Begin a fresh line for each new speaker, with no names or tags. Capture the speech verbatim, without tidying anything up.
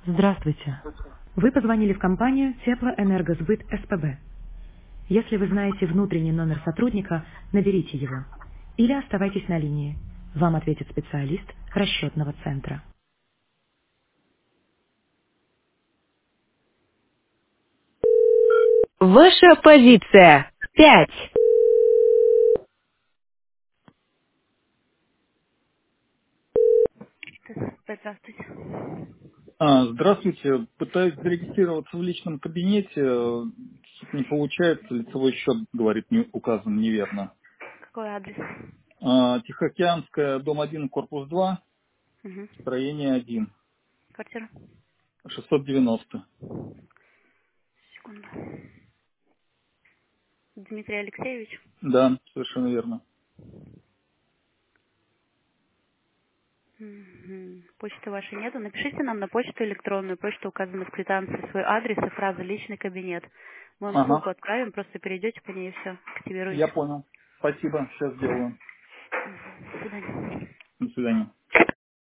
Здравствуйте. Вы позвонили в компанию Теплоэнергосбыт СПБ. Если вы знаете внутренний номер сотрудника, наберите его. Или оставайтесь на линии. Вам ответит специалист расчетного центра. Ваша позиция. Пять. Здравствуйте.
А, здравствуйте. Пытаюсь зарегистрироваться в личном кабинете. э, Не получается. Лицевой счет, говорит, не указан неверно.
Какой адрес?
А, Тихоокеанская, дом один, корпус два,
Угу.
строение один,
Квартира?
шестьсот девяносто.
Секунду. Дмитрий Алексеевич.
Да, совершенно верно.
Мгм. Почты вашей нету. Напишите нам на почту электронную. Почта указана в квитанции, свой адрес и фраза «личный кабинет». Мы вам
Ага,
ссылку отправим, просто перейдете по ней и все.
я
Активируйте.
понял. Спасибо, сейчас сделаю.
До свидания.
До свидания.